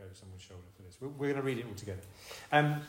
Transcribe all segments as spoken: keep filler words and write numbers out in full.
over someone's shoulder for this. We're, we're going to read it all together. Um,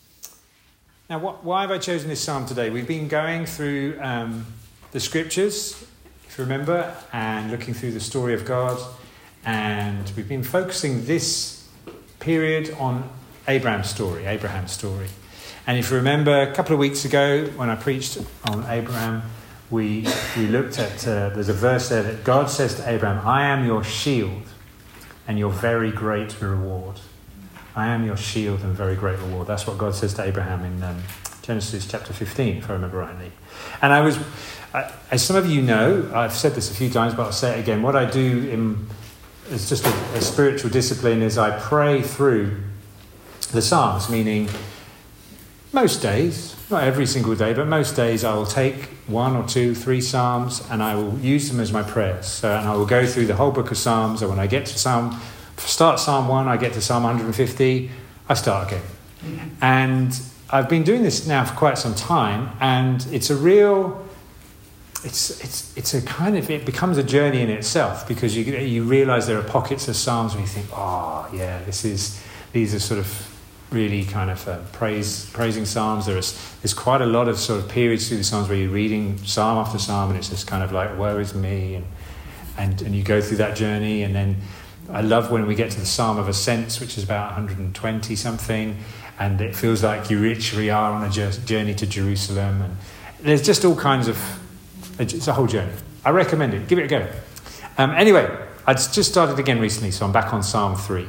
now, what, why have I chosen this psalm today? We've been going through um, the scriptures, if you remember, and looking through the story of God. And we've been focusing this period on Abraham's story, Abraham's story. And if you remember, a couple of weeks ago when I preached on Abraham, we we looked at, uh, there's a verse there that God says to Abraham, I am your shield and your very great reward. I am your shield and very great reward. That's what God says to Abraham in um, Genesis chapter fifteen, if I remember rightly. And I was, I, as some of you know, I've said this a few times, but I'll say it again. What I do in, is just a, a spiritual discipline is I pray through the Psalms, meaning most days, not every single day, but most days I will take one or two, three Psalms and I will use them as my prayers. So, and I will go through the whole book of Psalms, and when I get to Psalm, start Psalm one, I get to Psalm one hundred fifty, I start again. Mm-hmm. And I've been doing this now for quite some time, and it's a real, it's it's it's a kind of, it becomes a journey in itself, because you you realise there are pockets of Psalms where you think, oh yeah, this is, these are sort of really kind of uh, praise, praising Psalms. There is there's quite a lot of sort of periods through the Psalms where you're reading Psalm after Psalm, and it's just kind of like, woe is me, and and and you go through that journey. And then I love when we get to the Psalm of Ascents, which is about one hundred twenty something, and it feels like you literally are on a journey to Jerusalem. And there's just all kinds of, it's a whole journey. I recommend it. Give it a go. Um, anyway, I just started again recently, so I'm back on Psalm three.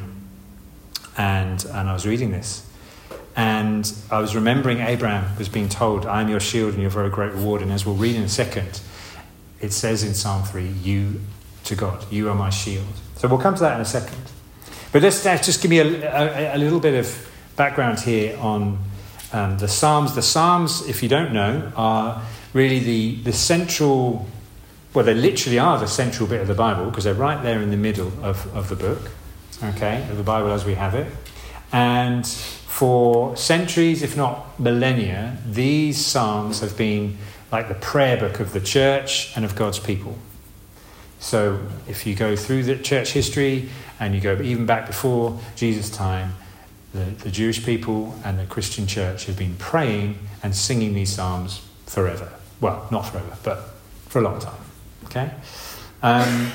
And and I was reading this, and I was remembering Abraham was being told, I am your shield and your very great reward. And as we'll read in a second, it says in Psalm three, you to God, you are my shield. So we'll come to that in a second. But let's just give me a, a, a little bit of background here on um, the Psalms. The Psalms, if you don't know, are really the, the central, well, they literally are the central bit of the Bible, because they're right there in the middle of, of the book. Okay, of the Bible as we have it. And for centuries, if not millennia, these Psalms have been like the prayer book of the church and of God's people. So if you go through the church history and you go even back before Jesus' time, the, the Jewish people and the Christian church have been praying and singing these Psalms forever. Well, not forever, but for a long time. Okay? Um...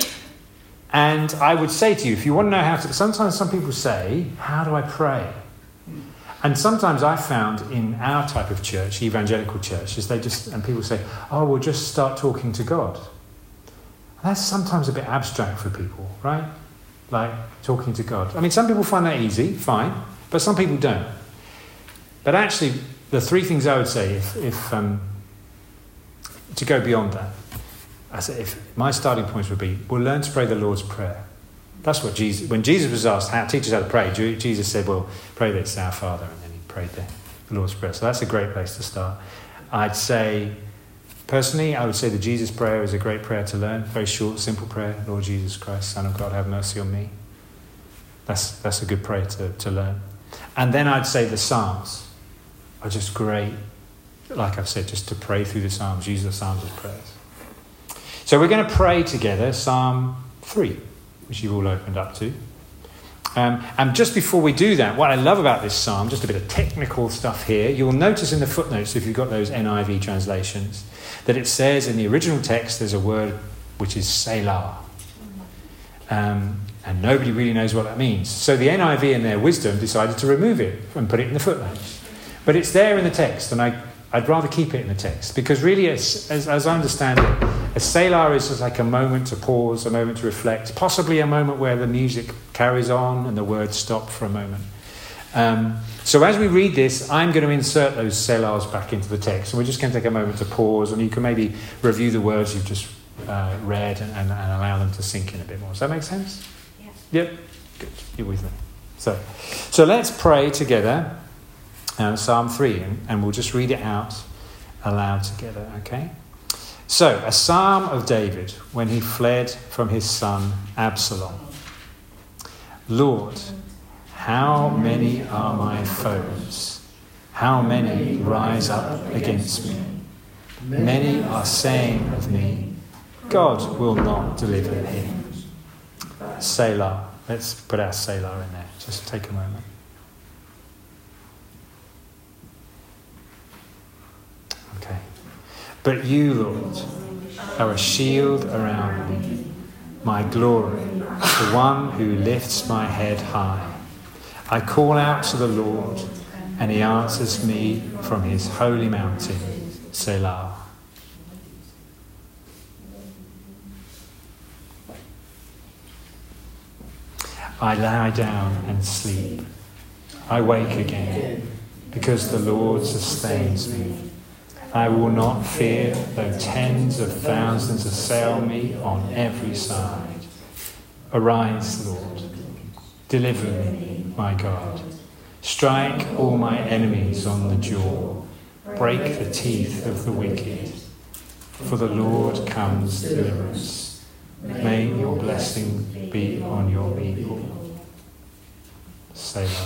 And I would say to you, if you want to know how to, sometimes some people say, how do I pray? And sometimes I found in our type of church, evangelical church, is they just, and people say, oh, we'll just start talking to God. And that's sometimes a bit abstract for people, right? Like talking to God. I mean, some people find that easy, fine, but some people don't. But actually, the three things I would say, if, if um, to go beyond that, I said, if my starting points would be, we'll learn to pray the Lord's Prayer. That's what Jesus, when Jesus was asked, how teach us how to pray, Jesus said, well, pray this, our Father, and then he prayed the, the Lord's Prayer. So that's a great place to start. I'd say, personally, I would say the Jesus prayer is a great prayer to learn. Very short, simple prayer. Lord Jesus Christ, Son of God, have mercy on me. That's that's a good prayer to, to learn. And then I'd say the Psalms are just great, like I've said, just to pray through the Psalms, use the Psalms as prayers. So we're going to pray together Psalm three, which you've all opened up to. Um, and just before we do that, what I love about this psalm, just a bit of technical stuff here, you'll notice in the footnotes, if you've got those N I V translations, that it says in the original text there's a word which is Selah. Um, and nobody really knows what that means. So the N I V in their wisdom decided to remove it and put it in the footnotes. But it's there in the text, and I, I'd rather keep it in the text, because really, as, as, as I understand it, a Selah is just like a moment to pause, a moment to reflect, possibly a moment where the music carries on and the words stop for a moment. Um, so as we read this, I'm going to insert those Selahs back into the text, and we're just going to take a moment to pause, and you can maybe review the words you've just uh, read and, and, and allow them to sink in a bit more. Does that make sense? Yeah. Yep. Good. You're with me. So, so let's pray together, uh, Psalm three, and, and we'll just read it out aloud together, okay? So, a psalm of David when he fled from his son Absalom. Lord, how many are my foes? How many rise up against me? Many are saying of me, God will not deliver him. Selah. Let's put our Selah in there. Just take a moment. Okay. But you, Lord, are a shield around me, my glory, the one who lifts my head high. I call out to the Lord, and he answers me from his holy mountain, Selah. I lie down and sleep. I wake again, because the Lord sustains me. I will not fear, though tens of thousands assail me on every side. Arise, Lord. Deliver me, my God. Strike all my enemies on the jaw. Break the teeth of the wicked. For the Lord comes to deliver us. May your blessing be on your people. Selah.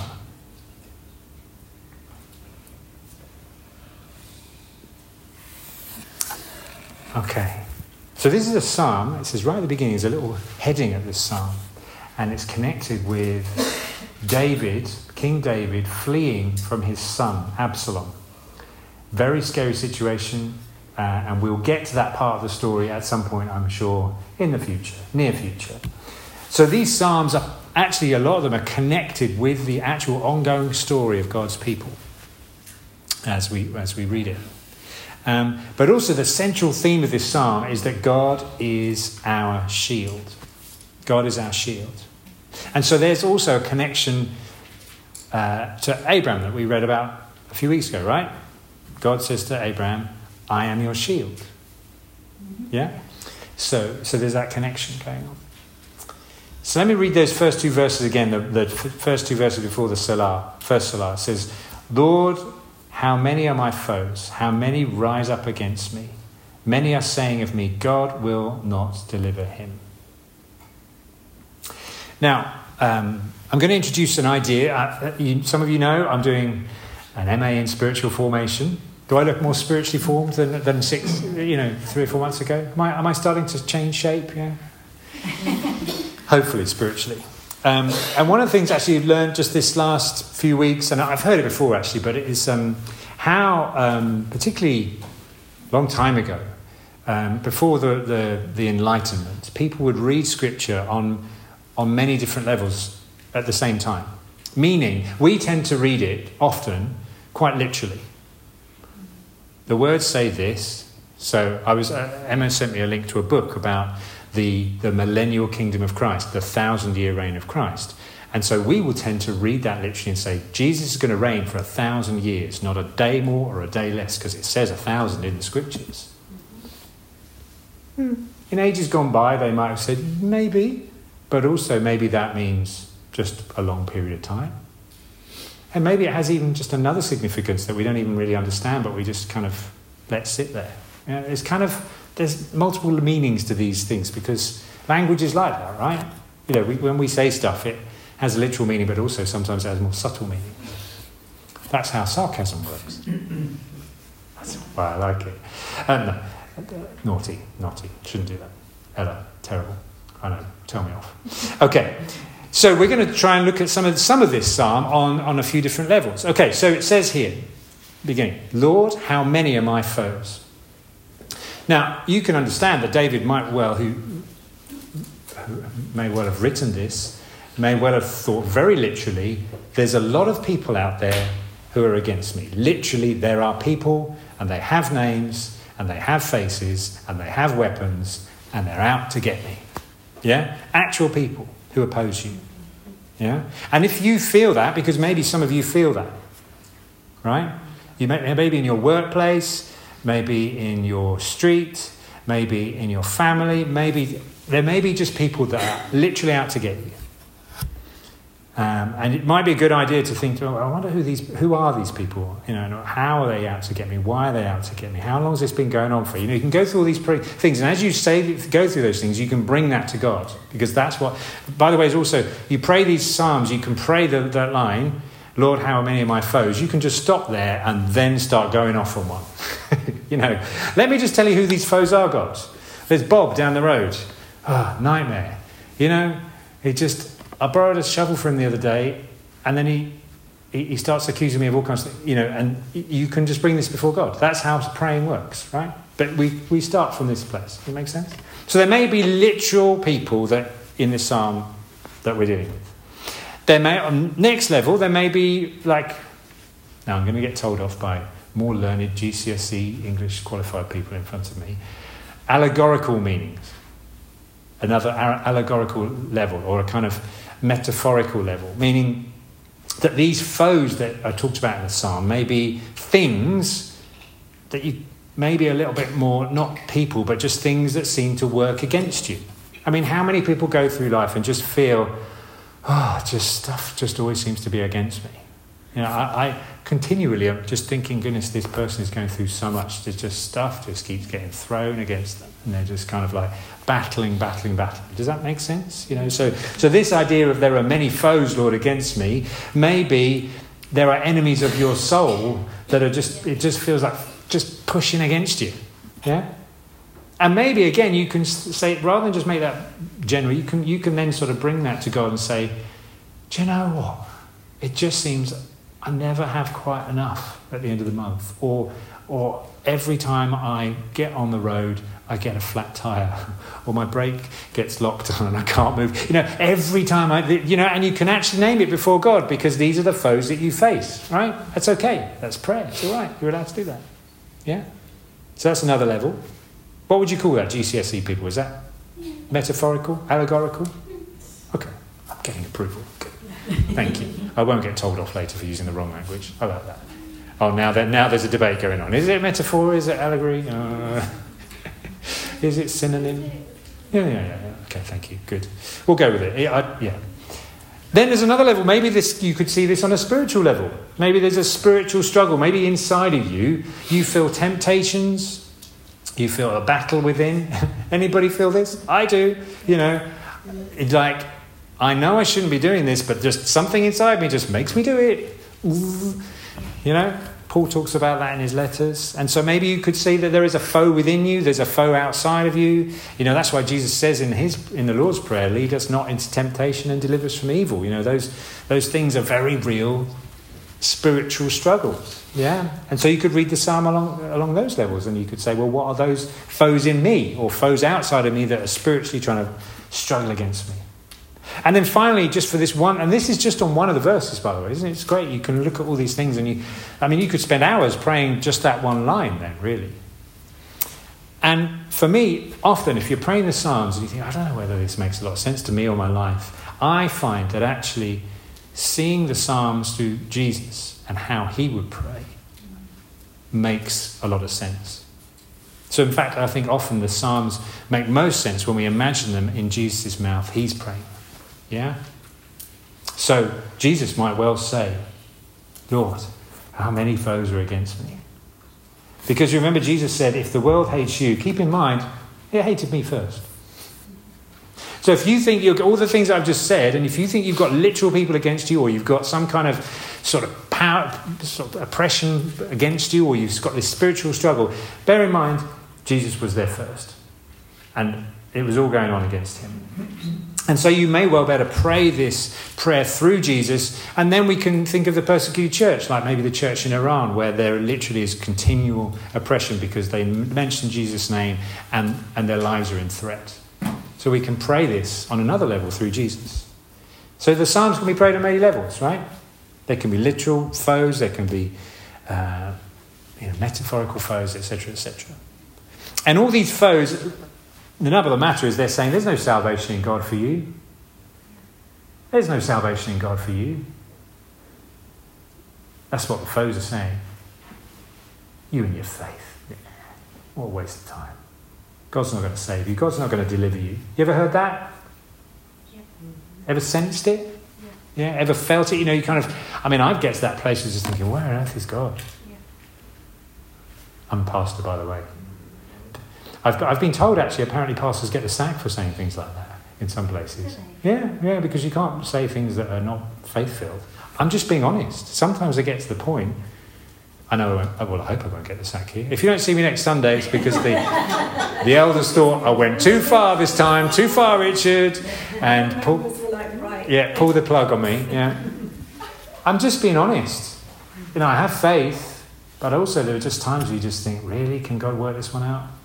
Okay. So this is a psalm. It says right at the beginning, there's a little heading at this psalm. And it's connected with David, King David, fleeing from his son, Absalom. Very scary situation. Uh, and we'll get to that part of the story at some point, I'm sure, in the future, near future. So these psalms are actually, a lot of them are connected with the actual ongoing story of God's people as we as we read it. Um, but also the central theme of this psalm is that God is our shield. God is our shield. And so there's also a connection uh, to Abraham that we read about a few weeks ago, right? God says to Abraham, I am your shield. Yeah? So so there's that connection going on. So let me read those first two verses again, the, the first two verses before the Selah. First Selah says, Lord, how many are my foes? How many rise up against me? Many are saying of me, God will not deliver him. Now, um, I'm going to introduce an idea. Uh, you, some of you know I'm doing an M A in spiritual formation. Do I look more spiritually formed than, than six, you know, three or four months ago? Am I, am I starting to change shape? Yeah. Hopefully, spiritually. Um, and one of the things actually I've learned just this last few weeks, and I've heard it before actually, but it is um, how, um, particularly a long time ago, um, before the, the, the Enlightenment, people would read Scripture on on many different levels at the same time. Meaning, we tend to read it often quite literally. The words say this. So I was uh, Emma sent me a link to a book about the, the millennial kingdom of Christ, the thousand-year reign of Christ. And so we will tend to read that literally and say, Jesus is going to reign for a thousand years, not a day more or a day less, because it says a thousand in the Scriptures. Hmm. In ages gone by, they might have said, maybe, but also maybe that means just a long period of time. And maybe it has even just another significance that we don't even really understand, but we just kind of let sit there. You know, it's kind of, there's multiple meanings to these things because language is like that, right? You know, we, when we say stuff, it has a literal meaning, but also sometimes it has more subtle meaning. That's how sarcasm works. That's why I like it. Um, no, naughty, naughty. Shouldn't do that. Ella, terrible. I know, tell me off. Okay. So we're going to try and look at some of some of this psalm on, on a few different levels. Okay, so it says here, beginning, Lord, how many are my foes? Now, you can understand that David might well, who, who may well have written this, may well have thought very literally, there's a lot of people out there who are against me. Literally, there are people, and they have names, and they have faces, and they have weapons, and they're out to get me. Yeah? Actual people who oppose you. Yeah? And if you feel that, because maybe some of you feel that, right? You may, maybe in your workplace, maybe in your street, maybe in your family, maybe there may be just people that are literally out to get you. Um, and it might be a good idea to think, oh, I wonder who these, who are these people? You know, how are they out to get me? Why are they out to get me? How long has this been going on for? You know, you can go through all these pre- things, and as you say, go through those things, you can bring that to God, because that's what. By the way, is also you pray these psalms, you can pray the, that line, Lord, how many are my foes? You can just stop there and then start going off on one. You know, let me just tell you who these foes are, God. There's Bob down the road. Ah, oh, nightmare. You know, it just. I borrowed a shovel from him the other day, and then he, he, he starts accusing me of all kinds of things, you know, and you can just bring this before God. That's how praying works, right? But we, we start from this place. Does it make sense? So there may be literal people that in this psalm that we're dealing with. There may, on next level, there may be like, now I'm going to get told off by more learned G C S E English qualified people in front of me, allegorical meanings. Another allegorical level, or a kind of metaphorical level, meaning that these foes that are talked about in the psalm may be things that you maybe a little bit more, not people, but just things that seem to work against you. I mean, how many people go through life and just feel, oh, just stuff just always seems to be against me. You know, I, I continually am just thinking, goodness, this person is going through so much, there's just stuff just keeps getting thrown against them. And they're just kind of like battling, battling, battling. Does that make sense? You know, so so this idea of there are many foes, Lord, against me, maybe there are enemies of your soul that are just, it just feels like just pushing against you. Yeah? And maybe, again, you can say, rather than just make that general, you can you can then sort of bring that to God and say, do you know what? It just seems I never have quite enough at the end of the month. Or, or every time I get on the road, I get a flat tyre, or my brake gets locked on and I can't move. You know, every time I, you know, and you can actually name it before God because these are the foes that you face, right? That's okay. That's prayer. It's all right. You're allowed to do that. Yeah? So that's another level. What would you call that, G C S E people? Is that metaphorical, allegorical? Okay. I'm getting approval. Good. Thank you. I won't get told off later for using the wrong language. I like that. Oh, now, there, now there's a debate going on. Is it metaphor? Is it allegory? Uh, Is it synonym? Yeah, yeah, yeah, yeah. Okay, thank you. Good. We'll go with it. Yeah, I, yeah. Then there's another level. Maybe this you could see this on a spiritual level. Maybe there's a spiritual struggle. Maybe inside of you, you feel temptations. You feel a battle within. Anybody feel this? I do. You know, it's like, I know I shouldn't be doing this, but just something inside me just makes me do it. You know? Paul talks about that in his letters. And so maybe you could see that there is a foe within you, there's a foe outside of you. You know, that's why Jesus says in his in the Lord's Prayer, lead us not into temptation and deliver us from evil. You know, those those things are very real spiritual struggles. Yeah. And so you could read the psalm along along those levels, and you could say, well, what are those foes in me or foes outside of me that are spiritually trying to struggle against me? And then finally, just for this one, and this is just on one of the verses, by the way, isn't it? It's great. You can look at all these things and you, I mean, you could spend hours praying just that one line then, really. And for me, often, if you're praying the Psalms and you think, I don't know whether this makes a lot of sense to me or my life, I find that actually seeing the Psalms through Jesus and how he would pray makes a lot of sense. So in fact, I think often the Psalms make most sense when we imagine them in Jesus' mouth. He's praying. Yeah? So Jesus might well say, Lord, how many foes are against me? Because you remember Jesus said, if the world hates you, keep in mind, it hated me first. So if you think you've got all the things I've just said, and if you think you've got literal people against you, or you've got some kind of sort of power, sort of oppression against you, or you've got this spiritual struggle, bear in mind, Jesus was there first. And it was all going on against him. And so you may well better pray this prayer through Jesus, and then we can think of the persecuted church, like maybe the church in Iran, where there literally is continual oppression because they mention Jesus' name and, and their lives are in threat. So we can pray this on another level through Jesus. So the Psalms can be prayed on many levels, right? They can be literal foes, they can be uh, you know, metaphorical foes, et cetera, et cetera. And all these foes, the nub of the matter is they're saying there's no salvation in God for you. There's no salvation in God for you. That's what the foes are saying. You and your faith. Yeah. What a waste of time. God's not going to save you. God's not going to deliver you. You ever heard that? Yeah. Ever sensed it? Yeah. Yeah. Ever felt it? You know, you kind of, I mean, I'd get to that place of just thinking, where on earth is God? Yeah. I'm a pastor, by the way. I've, I've been told, actually, apparently pastors get the sack for saying things like that in some places. Really? Yeah, yeah, because you can't say things that are not faith-filled. I'm just being honest. Sometimes it gets to the point, I know, I won't, well, I hope I won't get the sack here. If you don't see me next Sunday, it's because the the elders thought I went too far this time, too far, Richard. And Paul, like, right. yeah, pull the plug on me. Yeah, I'm just being honest. You know, I have faith, but also there are just times where you just think, really, can God work this one out?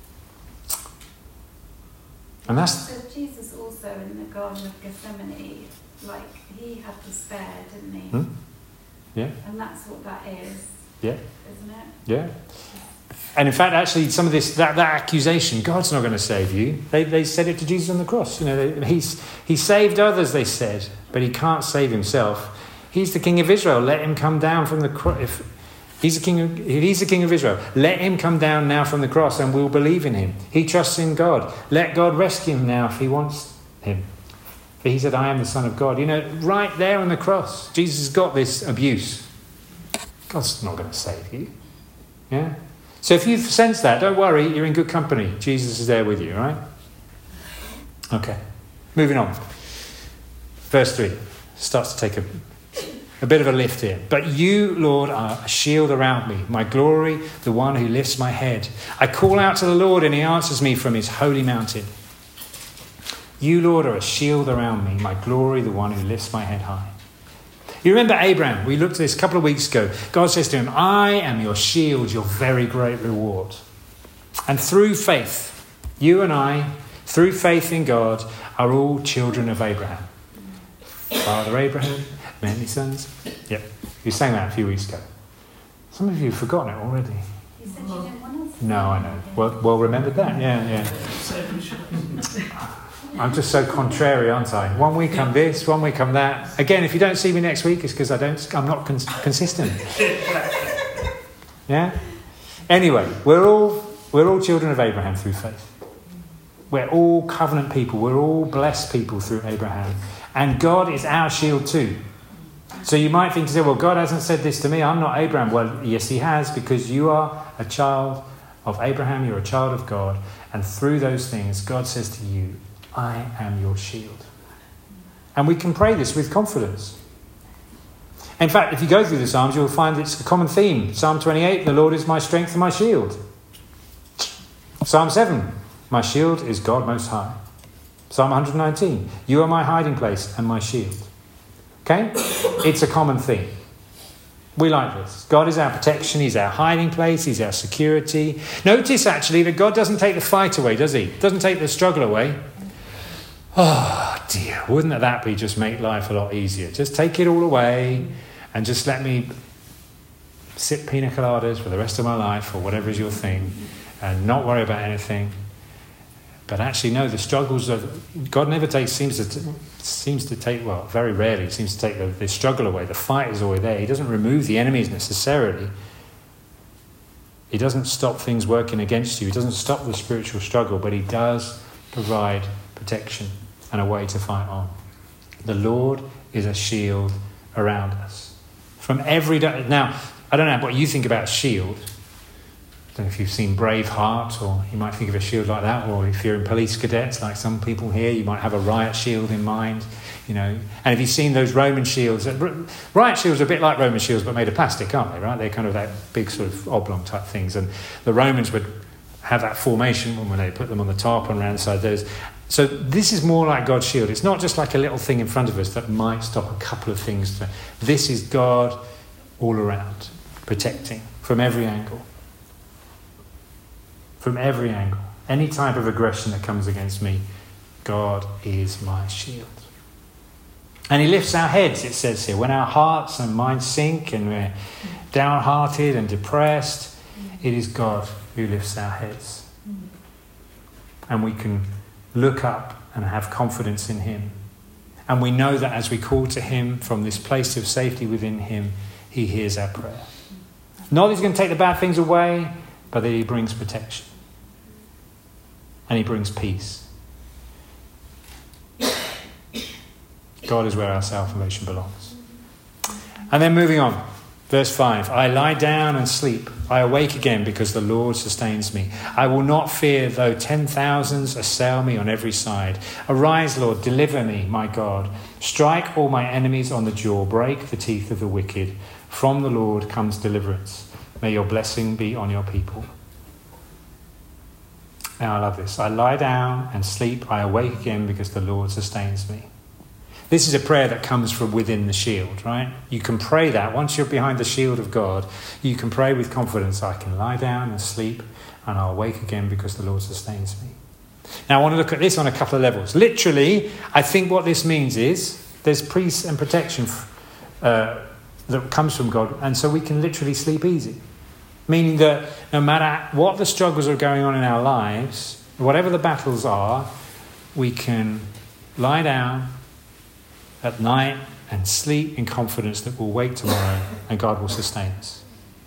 And that's. So Jesus also in the Garden of Gethsemane, like he had to spare, didn't he? Hmm? Yeah. And that's what that is. Yeah. Isn't it? Yeah. And in fact, actually, some of this, that, that accusation, God's not going to save you. They, they said it to Jesus on the cross. You know, they, he's, he saved others, they said, but he can't save himself. He's the King of Israel. Let him come down from the cross. If he's the king of, if he's the King of Israel, let him come down now from the cross and we'll believe in him. He trusts in God. Let God rescue him now if he wants him. For he said, I am the Son of God. You know, right there on the cross, Jesus has got this abuse. God's not going to save you. Yeah? So if you sense that, don't worry, you're in good company. Jesus is there with you, right? Okay. Moving on. Verse three starts to take a, a bit of a lift here. But you, Lord, are a shield around me, my glory, the one who lifts my head. I call out to the Lord and he answers me from his holy mountain. You, Lord, are a shield around me, my glory, the one who lifts my head high. You remember Abraham? We looked at this a couple of weeks ago. God says to him, I am your shield, your very great reward. And through faith, you and I, through faith in God, are all children of Abraham. Father Abraham, many sons. Yep, we sang that a few weeks ago. Some of you have forgotten it already. You said you didn't want us. No, I know. Well, well remembered that. Yeah, yeah. I'm just so contrary, aren't I? One week I'm this, one week I'm that. Again, if you don't see me next week, it's because I don't. I'm not cons- consistent. Yeah. Anyway, we're all we're all children of Abraham through faith. We're all covenant people. We're all blessed people through Abraham, and God is our shield too. So you might think to say, "Well, God hasn't said this to me. I'm not Abraham." Well, yes, He has, because you are a child of Abraham. You're a child of God, and through those things, God says to you, I am your shield. And we can pray this with confidence. In fact, if you go through the Psalms, you'll find it's a common theme. Psalm twenty-eight, the Lord is my strength and my shield. Psalm seven, my shield is God Most High. Psalm one nineteen, you are my hiding place and my shield. Okay? It's a common theme. We like this. God is our protection. He's our hiding place. He's our security. Notice, actually, that God doesn't take the fight away, does he? Doesn't take the struggle away. Oh dear, wouldn't that be just make life a lot easier? Just take it all away and just let me sip pina coladas for the rest of my life, or whatever is your thing, and not worry about anything. But actually, no, the struggles of God never takes seems to seems to take well, very rarely seems to take the, the struggle away. The fight is always there. He doesn't remove the enemies necessarily. He doesn't stop things working against you. He doesn't stop the spiritual struggle, but he does provide protection and a way to fight on. The Lord is a shield around us. From every day. Now, I don't know what you think about shield. I don't know if you've seen Braveheart, or you might think of a shield like that, or if you're in police cadets, like some people here, you might have a riot shield in mind, you know. And if you've seen those Roman shields, riot shields are a bit like Roman shields, but made of plastic, aren't they, right? They're kind of that big sort of oblong type things. And the Romans would have that formation when they put them on the top and around the side of those. So this is more like God's shield. It's not just like a little thing in front of us that might stop a couple of things. To, this is God all around, protecting from every angle. From every angle. Any type of aggression that comes against me, God is my shield. And he lifts our heads, it says here. When our hearts and minds sink and we're downhearted and depressed, it is God who lifts our heads. And we can look up and have confidence in him. And we know that as we call to him from this place of safety within him, he hears our prayer. Not that he's going to take the bad things away, but that he brings protection. And he brings peace. God is where our salvation belongs. And then moving on. Verse five, I lie down and sleep. I awake again because the Lord sustains me. I will not fear though ten thousands assail me on every side. Arise, Lord, deliver me, my God. Strike all my enemies on the jaw. Break the teeth of the wicked. From the Lord comes deliverance. May your blessing be on your people. Now I love this. I lie down and sleep. I awake again because the Lord sustains me. This is a prayer that comes from within the shield, right? You can pray that. Once you're behind the shield of God, you can pray with confidence, I can lie down and sleep and I'll wake again because the Lord sustains me. Now, I want to look at this on a couple of levels. Literally, I think what this means is there's peace and protection uh, that comes from God, and so we can literally sleep easy. Meaning that no matter what the struggles are going on in our lives, whatever the battles are, we can lie down at night and sleep in confidence that we'll wake tomorrow and God will sustain us.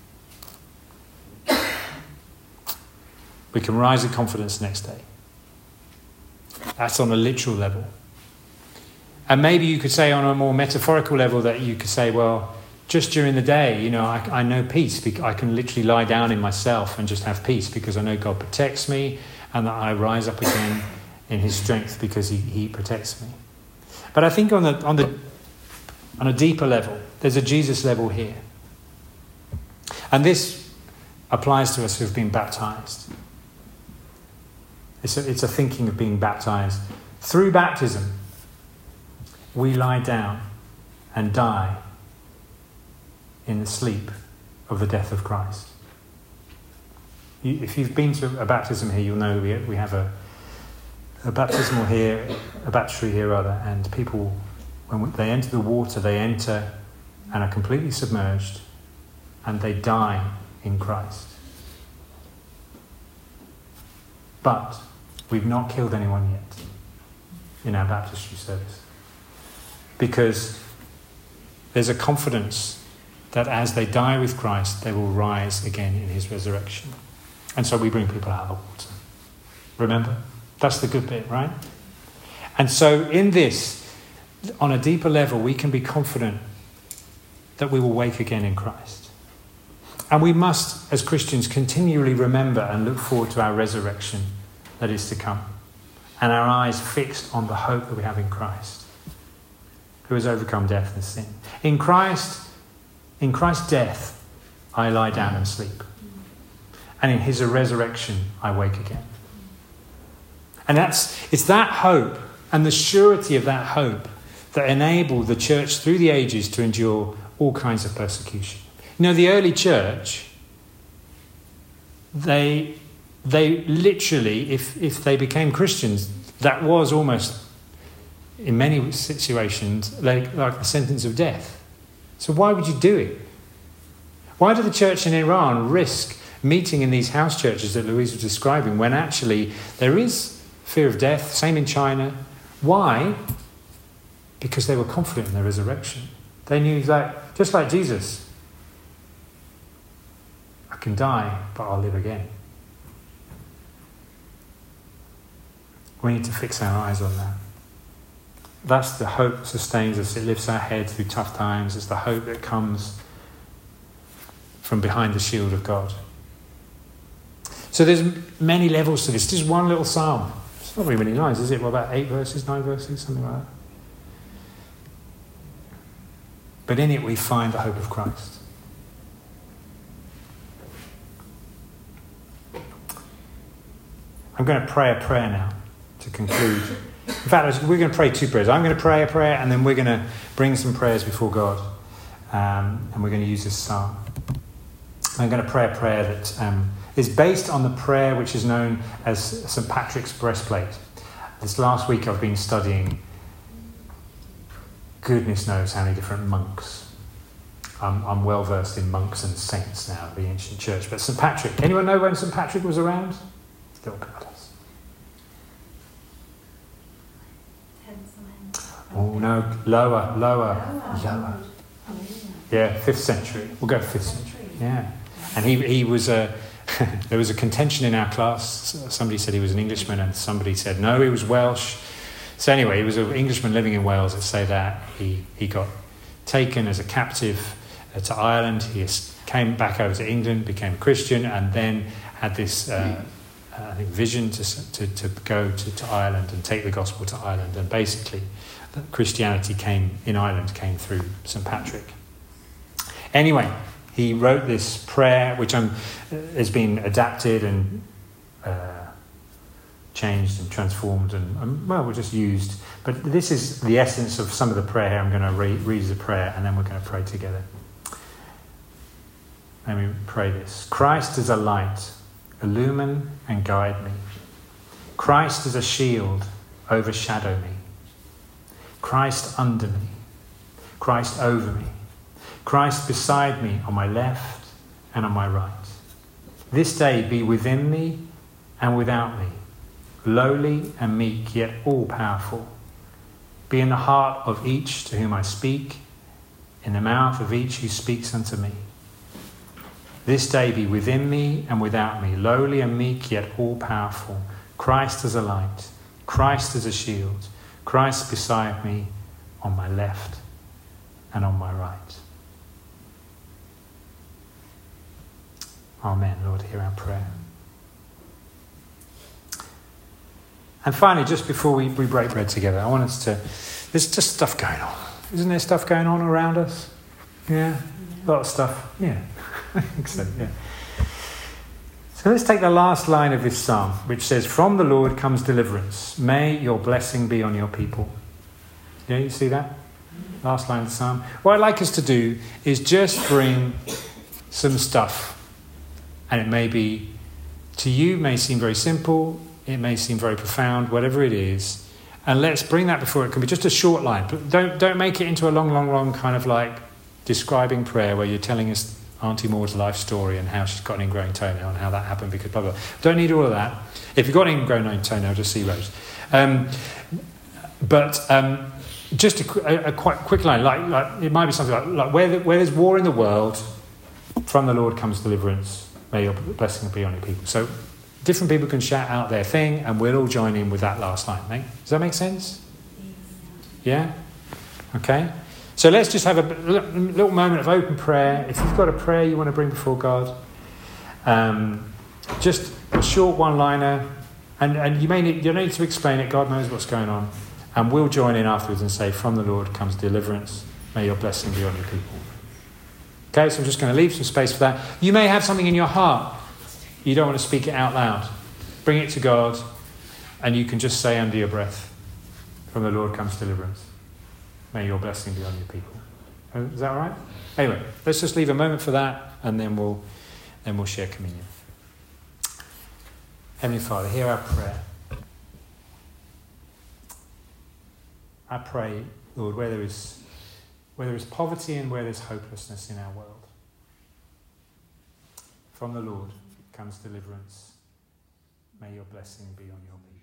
We can rise in confidence next day. That's on a literal level. And maybe you could say on a more metaphorical level that you could say, well, just during the day, you know, I, I know peace. I can literally lie down in myself and just have peace because I know God protects me and that I rise up again in his strength because he, he protects me. But I think on the on the on a deeper level, there's a Jesus level here. And this applies to us who've been baptized. It's a, it's a thinking of being baptized. Through baptism, we lie down and die in the sleep of the death of Christ. You, if you've been to a baptism here, you'll know we, we have a, a baptismal here, a baptistry here rather, and people, when they enter the water, they enter and are completely submerged and they die in Christ. But we've not killed anyone yet in our baptistry service. Because there's a confidence that as they die with Christ, they will rise again in his resurrection. And so we bring people out of the water. Remember? That's the good bit, right? And so in this, on a deeper level, we can be confident that we will wake again in Christ. And we must, as Christians, continually remember and look forward to our resurrection that is to come. And our eyes fixed on the hope that we have in Christ, who has overcome death and sin. In Christ, in Christ's death, I lie down and sleep. And in his resurrection, I wake again. And that's it's that hope and the surety of that hope that enabled the church through the ages to endure all kinds of persecution. You know, the early church, they they literally, if, if they became Christians, that was almost, in many situations, like, like a sentence of death. So why would you do it? Why did the church in Iran risk meeting in these house churches that Louise was describing when actually there is fear of death? Same in China. Why? Because they were confident in their resurrection. They knew that, just like Jesus, I can die, but I'll live again. We need to fix our eyes on that. That's the hope that sustains us. It lifts our head through tough times. It's the hope that comes from behind the shield of God. So there's many levels to this. Just one little psalm. It's not very many lines, is it? What, about eight verses, nine verses, something like that? But in it we find the hope of Christ. I'm going to pray a prayer now to conclude. In fact, we're going to pray two prayers. I'm going to pray a prayer and then we're going to bring some prayers before God. Um, and we're going to use this psalm. I'm going to pray a prayer that um, is based on the prayer which is known as Saint Patrick's breastplate. This last week I've been studying goodness knows how many different monks. I'm, I'm well versed in monks and saints now of the ancient church. But Saint Patrick, anyone know when Saint Patrick was around? Still God. Oh no, lower, lower, lower. Yeah, fifth century. We'll go fifth century. Yeah, and he he was a. There was a contention in our class. Somebody said he was an Englishman, and somebody said no, he was Welsh. So anyway, he was an Englishman living in Wales. Let's say that he he got taken as a captive to Ireland. He came back over to England, became a Christian, and then had this. Uh, I think vision to to to go to, to Ireland and take the gospel to Ireland, and basically. Christianity came in Ireland came through Saint Patrick. Anyway, he wrote this prayer, which um, has been adapted and uh, changed and transformed and, and, well, we're just used. But this is the essence of some of the prayer here. I'm going to read, read the prayer and then we're going to pray together. Let me pray this. Christ is a light, illumine and guide me. Christ is a shield, overshadow me. Christ under me. Christ over me. Christ beside me on my left and on my right. This day be within me and without me, lowly and meek, yet all-powerful. Be in the heart of each to whom I speak, in the mouth of each who speaks unto me. This day be within me and without me, lowly and meek, yet all-powerful. Christ as a light, Christ as a shield, Christ beside me on my left and on my right. Amen. Lord, hear our prayer. And finally, just before we, we break bread together, I want us to... There's just stuff going on. Isn't there stuff going on around us? Yeah? A lot of stuff. Yeah. I think so, yeah. So let's take the last line of this psalm, which says, "From the Lord comes deliverance. May your blessing be on your people." Yeah, you see that? Last line of the psalm. What I'd like us to do is just bring some stuff. And it may be, to you, may seem very simple. It may seem very profound, whatever it is. And let's bring that before. It can be just a short line. But don't, don't make it into a long, long, long kind of like describing prayer where you're telling us Auntie Maud's life story and how she's got an ingrowing toenail and how that happened because blah, blah. Don't need all of that. If you've got an ingrowing toenail, just see Rose. Um, but um, just a, a, a quite quick line. Like, like it might be something like, like where, the, where there's war in the world, from the Lord comes deliverance. May your blessing be on your people. So different people can shout out their thing and we'll all join in with that last line. Right? Does that make sense? Yeah? Okay. So let's just have a little moment of open prayer. If you've got a prayer you want to bring before God, um, just a short one-liner. And, and you may need, you don't need to explain it. God knows what's going on. And we'll join in afterwards and say, "From the Lord comes deliverance. May your blessing be on your people." Okay, so I'm just going to leave some space for that. You may have something in your heart. You don't want to speak it out loud. Bring it to God, and you can just say under your breath, "From the Lord comes deliverance. May your blessing be on your people." Is that all right? Anyway, let's just leave a moment for that, and then we'll then we'll share communion. Heavenly Father, hear our prayer. I pray, Lord, where there is where there is poverty and where there's hopelessness in our world, from the Lord comes deliverance. May your blessing be on your people.